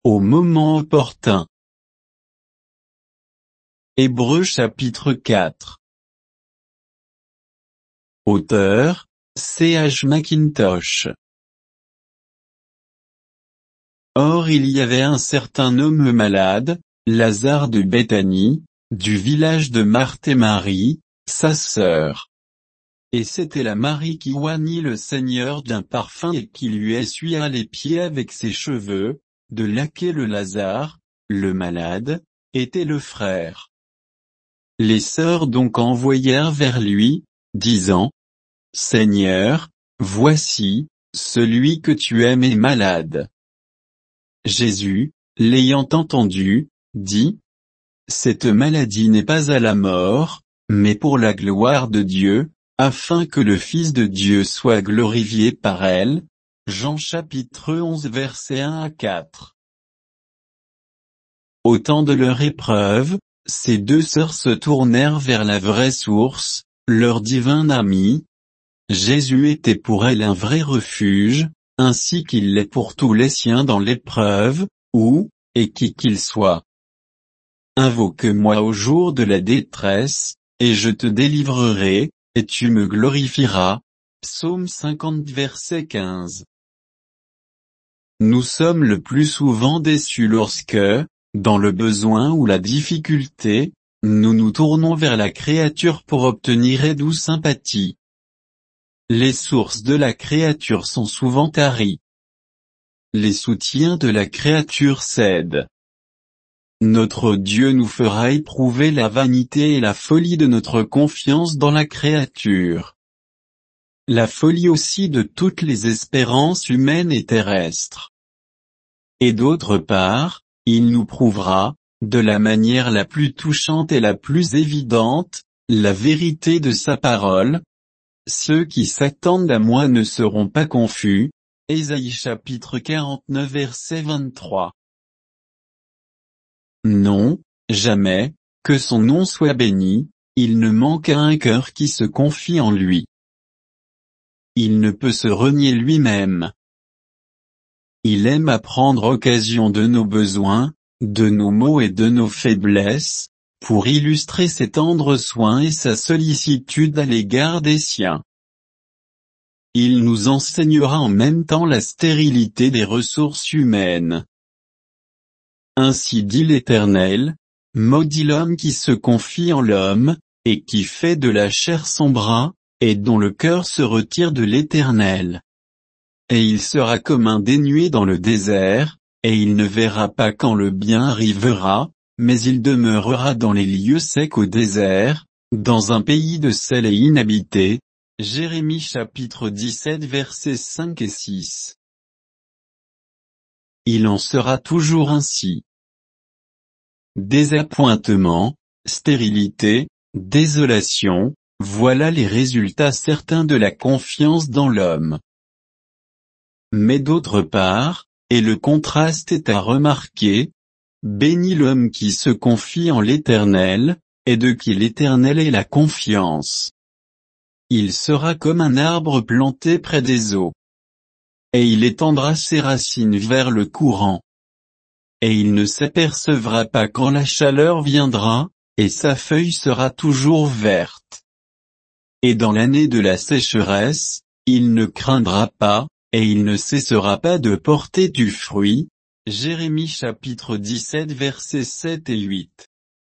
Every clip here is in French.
au moment opportun. Hébreux chapitre 4. Auteur, C.H. Mackintosh. Or il y avait un certain homme malade, Lazare de Béthanie, du village de Marthe et Marie, sa sœur. Et c'était la Marie qui oignit le Seigneur d'un parfum et qui lui essuya les pieds avec ses cheveux, de laquelle le Lazare, le malade, était le frère. Les sœurs donc envoyèrent vers lui, disant: Seigneur, voici, celui que tu aimes est malade. Jésus, l'ayant entendu, dit: Cette maladie n'est pas à la mort, mais pour la gloire de Dieu, afin que le Fils de Dieu soit glorifié par elle. Jean chapitre 11 versets 1 à 4. Au temps de leur épreuve, ces deux sœurs se tournèrent vers la vraie source, leur divin ami. Jésus était pour elles un vrai refuge, ainsi qu'il l'est pour tous les siens dans l'épreuve, où, et qui qu'il soit. Invoque-moi au jour de la détresse, et je te délivrerai, et tu me glorifieras. Psaume 50 verset 15. Nous sommes le plus souvent déçus lorsque, dans le besoin ou la difficulté, nous nous tournons vers la créature pour obtenir aide ou sympathie. Les sources de la créature sont souvent taries. Les soutiens de la créature cèdent. Notre Dieu nous fera éprouver la vanité et la folie de notre confiance dans la créature. La folie aussi de toutes les espérances humaines et terrestres. Et d'autre part, il nous prouvera, de la manière la plus touchante et la plus évidente, la vérité de sa parole. Ceux qui s'attendent à moi ne seront pas confus. Ésaïe chapitre 49 verset 23. Non, jamais, que son nom soit béni, il ne manque à un cœur qui se confie en lui. Il ne peut se renier lui-même. Il aime à prendre occasion de nos besoins, de nos maux et de nos faiblesses, pour illustrer ses tendres soins et sa sollicitude à l'égard des siens. Il nous enseignera en même temps la stérilité des ressources humaines. Ainsi dit l'Éternel, maudit l'homme qui se confie en l'homme, et qui fait de la chair son bras, et dont le cœur se retire de l'Éternel. Et il sera comme un dénué dans le désert, et il ne verra pas quand le bien arrivera, mais il demeurera dans les lieux secs au désert, dans un pays de sel et inhabité. Jérémie chapitre 17 versets 5 et 6. Il en sera toujours ainsi. Désappointement, stérilité, désolation, voilà les résultats certains de la confiance dans l'homme. Mais d'autre part, et le contraste est à remarquer, béni l'homme qui se confie en l'Éternel, et de qui l'Éternel est la confiance. Il sera comme un arbre planté près des eaux. Et il étendra ses racines vers le courant. Et il ne s'apercevra pas quand la chaleur viendra, et sa feuille sera toujours verte. Et dans l'année de la sécheresse, il ne craindra pas, et il ne cessera pas de porter du fruit. Jérémie chapitre 17 versets 7 et 8.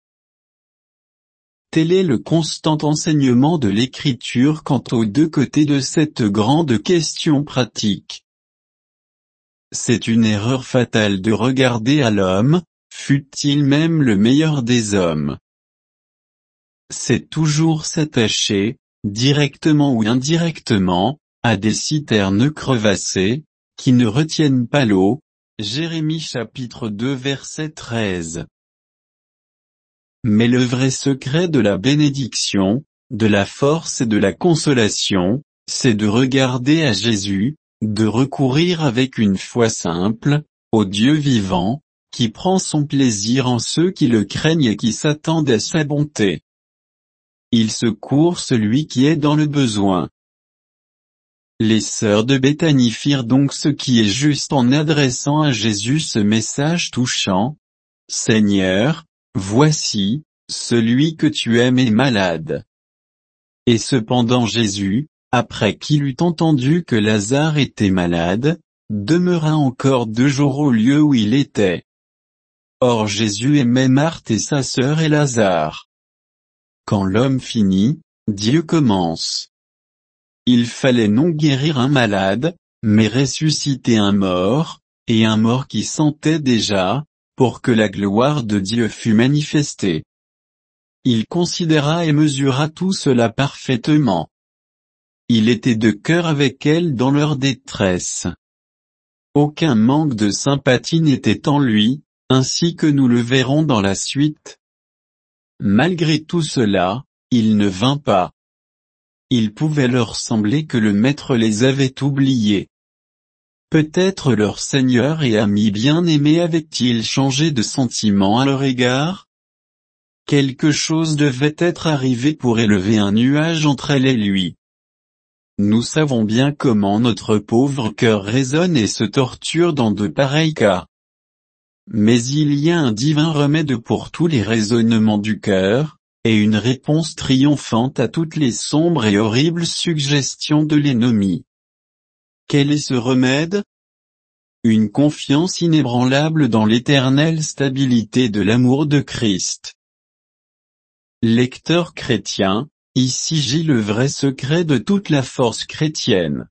Tel est le constant enseignement de l'Écriture quant aux deux côtés de cette grande question pratique. C'est une erreur fatale de regarder à l'homme, fût-il même le meilleur des hommes. C'est toujours s'attacher, directement ou indirectement, à des citernes crevassées, qui ne retiennent pas l'eau. Jérémie chapitre 2 verset 13. Mais le vrai secret de la bénédiction, de la force et de la consolation, c'est de regarder à Jésus, de recourir avec une foi simple, au Dieu vivant, qui prend son plaisir en ceux qui le craignent et qui s'attendent à sa bonté. Il secourt celui qui est dans le besoin. Les sœurs de Béthanie firent donc ce qui est juste en adressant à Jésus ce message touchant. « Seigneur, voici, celui que tu aimes est malade. » Et cependant Jésus, après qu'il eut entendu que Lazare était malade, demeura encore 2 jours au lieu où il était. Or Jésus aimait Marthe et sa sœur et Lazare. Quand l'homme finit, Dieu commence. Il fallait non guérir un malade, mais ressusciter un mort, et un mort qui sentait déjà, pour que la gloire de Dieu fût manifestée. Il considéra et mesura tout cela parfaitement. Il était de cœur avec elles dans leur détresse. Aucun manque de sympathie n'était en lui, ainsi que nous le verrons dans la suite. Malgré tout cela, il ne vint pas. Il pouvait leur sembler que le Maître les avait oubliés. Peut-être leur Seigneur et ami bien-aimé avait-il changé de sentiment à leur égard? Quelque chose devait être arrivé pour élever un nuage entre elle et lui. Nous savons bien comment notre pauvre cœur résonne et se torture dans de pareils cas. Mais il y a un divin remède pour tous les raisonnements du cœur, et une réponse triomphante à toutes les sombres et horribles suggestions de l'ennemi. Quel est ce remède? Une confiance inébranlable dans l'éternelle stabilité de l'amour de Christ. Lecteur chrétien, ici gît le vrai secret de toute la force chrétienne.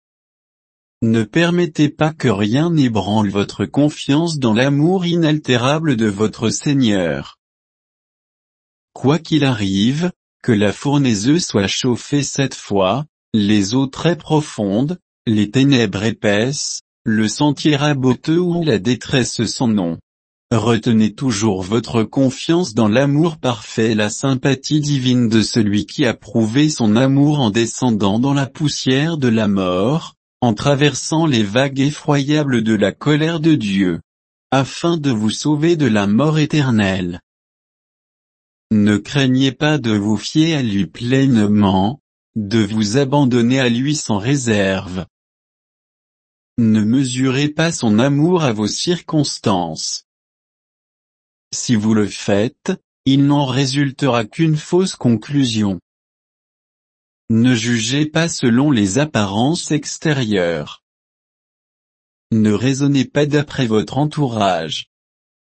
Ne permettez pas que rien n'ébranle votre confiance dans l'amour inaltérable de votre Seigneur. Quoi qu'il arrive, que la fournaise soit chauffée 7 fois, les eaux très profondes, les ténèbres épaisses, le sentier raboteux ou la détresse sans nom. Retenez toujours votre confiance dans l'amour parfait et la sympathie divine de celui qui a prouvé son amour en descendant dans la poussière de la mort, en traversant les vagues effroyables de la colère de Dieu, afin de vous sauver de la mort éternelle. Ne craignez pas de vous fier à lui pleinement, de vous abandonner à lui sans réserve. Ne mesurez pas son amour à vos circonstances. Si vous le faites, il n'en résultera qu'une fausse conclusion. Ne jugez pas selon les apparences extérieures. Ne raisonnez pas d'après votre entourage.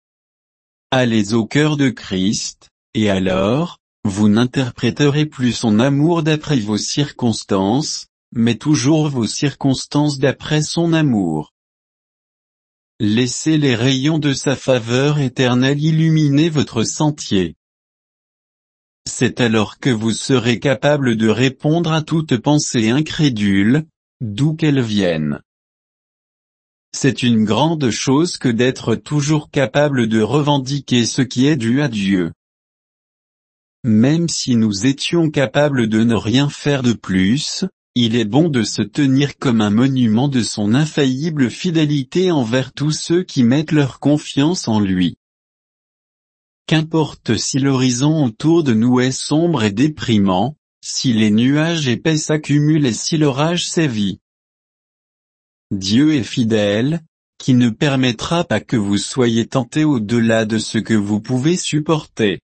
Allez au cœur de Christ, et alors, vous n'interpréterez plus son amour d'après vos circonstances, mais toujours vos circonstances d'après son amour. Laissez les rayons de sa faveur éternelle illuminer votre sentier. C'est alors que vous serez capable de répondre à toute pensée incrédule, d'où qu'elle vienne. C'est une grande chose que d'être toujours capable de revendiquer ce qui est dû à Dieu. Même si nous étions capables de ne rien faire de plus, il est bon de se tenir comme un monument de son infaillible fidélité envers tous ceux qui mettent leur confiance en lui. Qu'importe si l'horizon autour de nous est sombre et déprimant, si les nuages épais s'accumulent et si l'orage sévit. Dieu est fidèle, qui ne permettra pas que vous soyez tentés au-delà de ce que vous pouvez supporter.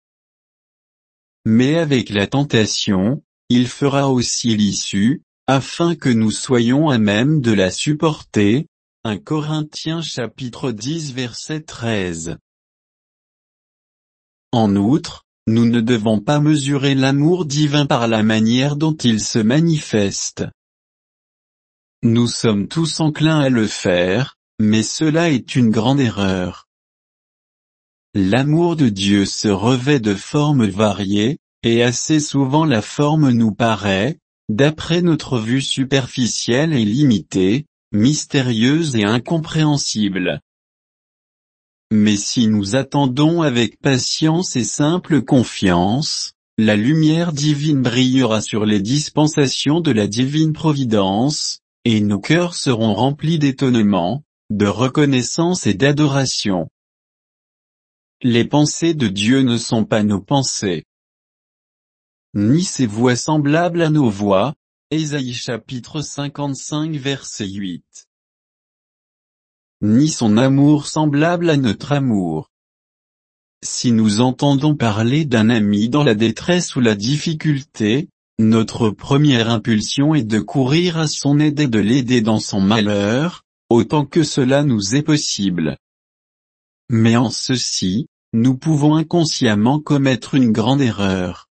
Mais avec la tentation, il fera aussi l'issue, afin que nous soyons à même de la supporter. 1 Corinthiens chapitre 10 verset 13. En outre, nous ne devons pas mesurer l'amour divin par la manière dont il se manifeste. Nous sommes tous enclins à le faire, mais cela est une grande erreur. L'amour de Dieu se revêt de formes variées, et assez souvent la forme nous paraît, d'après notre vue superficielle et limitée, mystérieuse et incompréhensible. Mais si nous attendons avec patience et simple confiance, la lumière divine brillera sur les dispensations de la divine providence, et nos cœurs seront remplis d'étonnement, de reconnaissance et d'adoration. Les pensées de Dieu ne sont pas nos pensées, ni ses voies semblables à nos voies, Ésaïe chapitre 55 verset 8. Ni son amour semblable à notre amour. Si nous entendons parler d'un ami dans la détresse ou la difficulté, notre première impulsion est de courir à son aide et de l'aider dans son malheur, autant que cela nous est possible. Mais en ceci, nous pouvons inconsciemment commettre une grande erreur.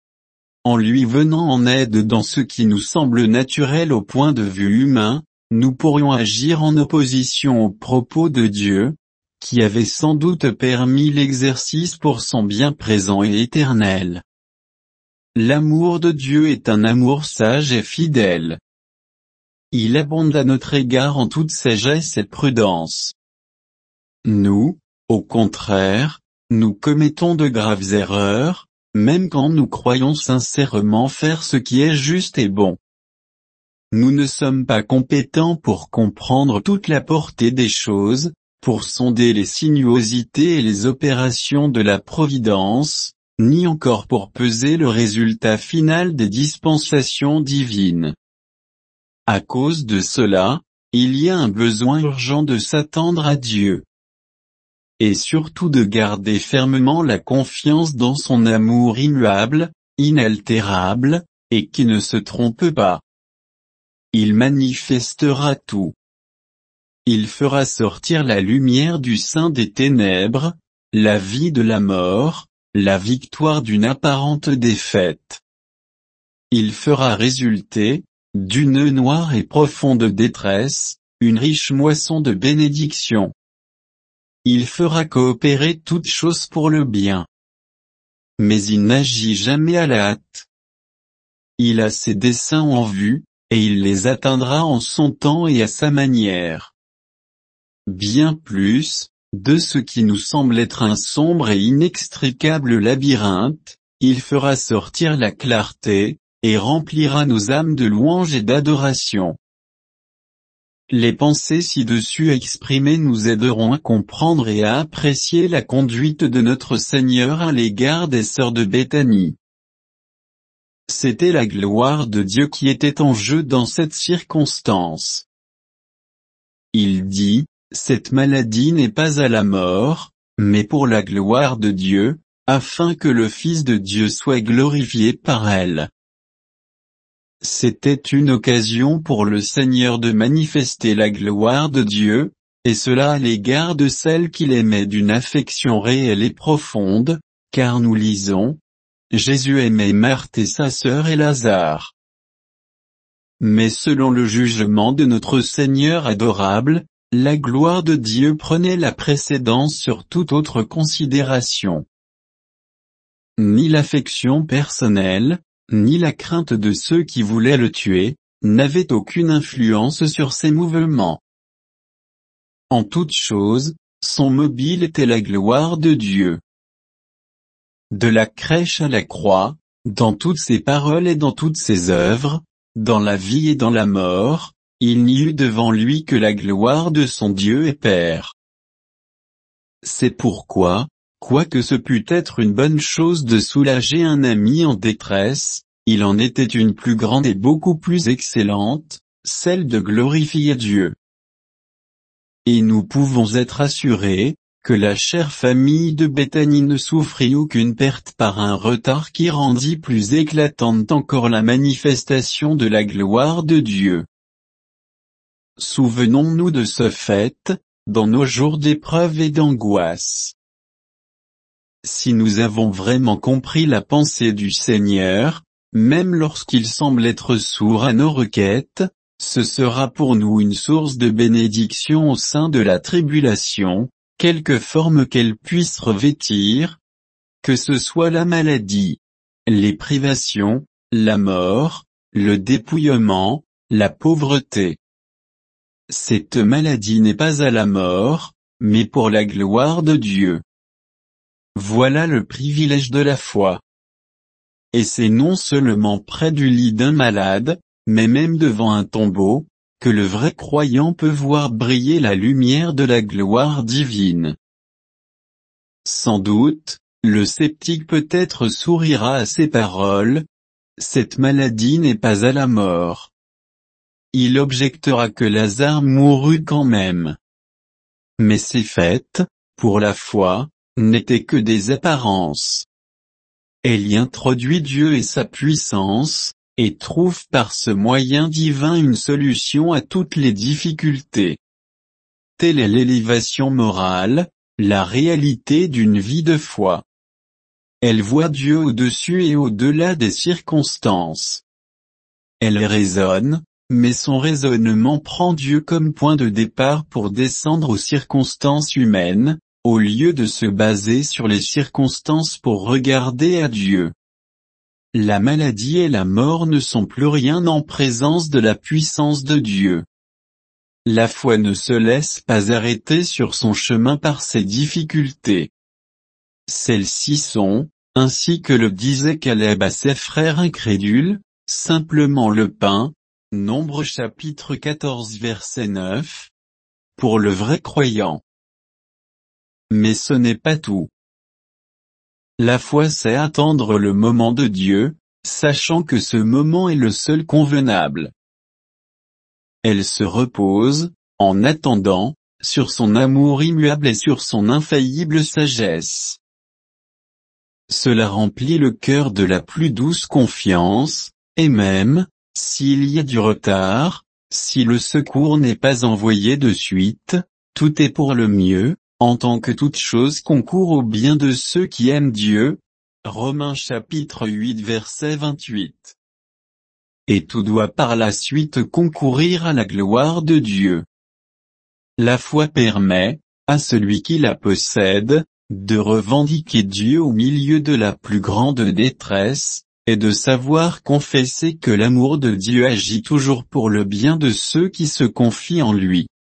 En lui venant en aide dans ce qui nous semble naturel au point de vue humain, nous pourrions agir en opposition aux propos de Dieu, qui avait sans doute permis l'exercice pour son bien présent et éternel. L'amour de Dieu est un amour sage et fidèle. Il abonde à notre égard en toute sagesse et prudence. Nous, au contraire, nous commettons de graves erreurs, même quand nous croyons sincèrement faire ce qui est juste et bon. Nous ne sommes pas compétents pour comprendre toute la portée des choses, pour sonder les sinuosités et les opérations de la providence, ni encore pour peser le résultat final des dispensations divines. À cause de cela, il y a un besoin urgent de s'attendre à Dieu. Et surtout de garder fermement la confiance dans son amour immuable, inaltérable, et qui ne se trompe pas. Il manifestera tout. Il fera sortir la lumière du sein des ténèbres, la vie de la mort, la victoire d'une apparente défaite. Il fera résulter, d'une noire et profonde détresse, une riche moisson de bénédictions. Il fera coopérer toutes choses pour le bien. Mais il n'agit jamais à la hâte. Il a ses desseins en vue, et il les atteindra en son temps et à sa manière. Bien plus, de ce qui nous semble être un sombre et inextricable labyrinthe, il fera sortir la clarté, et remplira nos âmes de louanges et d'adoration. Les pensées ci-dessus exprimées nous aideront à comprendre et à apprécier la conduite de notre Seigneur à l'égard des sœurs de Béthanie. C'était la gloire de Dieu qui était en jeu dans cette circonstance. Il dit, cette maladie n'est pas à la mort, mais pour la gloire de Dieu, afin que le Fils de Dieu soit glorifié par elle. C'était une occasion pour le Seigneur de manifester la gloire de Dieu, et cela à l'égard de celle qu'il aimait d'une affection réelle et profonde, car nous lisons, Jésus aimait Marthe et sa sœur et Lazare. Mais selon le jugement de notre Seigneur adorable, la gloire de Dieu prenait la précédence sur toute autre considération. Ni l'affection personnelle, ni la crainte de ceux qui voulaient le tuer, n'avaient aucune influence sur ses mouvements. En toute chose, son mobile était la gloire de Dieu. De la crèche à la croix, dans toutes ses paroles et dans toutes ses œuvres, dans la vie et dans la mort, il n'y eut devant lui que la gloire de son Dieu et Père. C'est pourquoi, quoique ce pût être une bonne chose de soulager un ami en détresse, il en était une plus grande et beaucoup plus excellente, celle de glorifier Dieu. Et nous pouvons être assurés, que la chère famille de Béthanie ne souffrit aucune perte par un retard qui rendit plus éclatante encore la manifestation de la gloire de Dieu. Souvenons-nous de ce fait, dans nos jours d'épreuve et d'angoisse. Si nous avons vraiment compris la pensée du Seigneur, même lorsqu'il semble être sourd à nos requêtes, ce sera pour nous une source de bénédiction au sein de la tribulation, quelque forme qu'elle puisse revêtir, que ce soit la maladie, les privations, la mort, le dépouillement, la pauvreté. Cette maladie n'est pas à la mort, mais pour la gloire de Dieu. Voilà le privilège de la foi. Et c'est non seulement près du lit d'un malade, mais même devant un tombeau, que le vrai croyant peut voir briller la lumière de la gloire divine. Sans doute, le sceptique peut-être sourira à ces paroles, cette maladie n'est pas à la mort. Il objectera que Lazare mourut quand même. Mais ces faits, pour la foi, n'étaient que des apparences. Elle y introduit Dieu et sa puissance, et trouve par ce moyen divin une solution à toutes les difficultés. Telle est l'élévation morale, la réalité d'une vie de foi. Elle voit Dieu au-dessus et au-delà des circonstances. Elle raisonne, mais son raisonnement prend Dieu comme point de départ pour descendre aux circonstances humaines, au lieu de se baser sur les circonstances pour regarder à Dieu. La maladie et la mort ne sont plus rien en présence de la puissance de Dieu. La foi ne se laisse pas arrêter sur son chemin par ses difficultés. Celles-ci sont, ainsi que le disait Caleb à ses frères incrédules, simplement le pain, Nombres chapitre 14 verset 9, pour le vrai croyant. Mais ce n'est pas tout. La foi sait attendre le moment de Dieu, sachant que ce moment est le seul convenable. Elle se repose, en attendant, sur son amour immuable et sur son infaillible sagesse. Cela remplit le cœur de la plus douce confiance, et même, s'il y a du retard, si le secours n'est pas envoyé de suite, tout est pour le mieux, en tant que toute chose concourt au bien de ceux qui aiment Dieu. Romains chapitre 8 verset 28. Et tout doit par la suite concourir à la gloire de Dieu. La foi permet, à celui qui la possède, de revendiquer Dieu au milieu de la plus grande détresse, et de savoir confesser que l'amour de Dieu agit toujours pour le bien de ceux qui se confient en lui.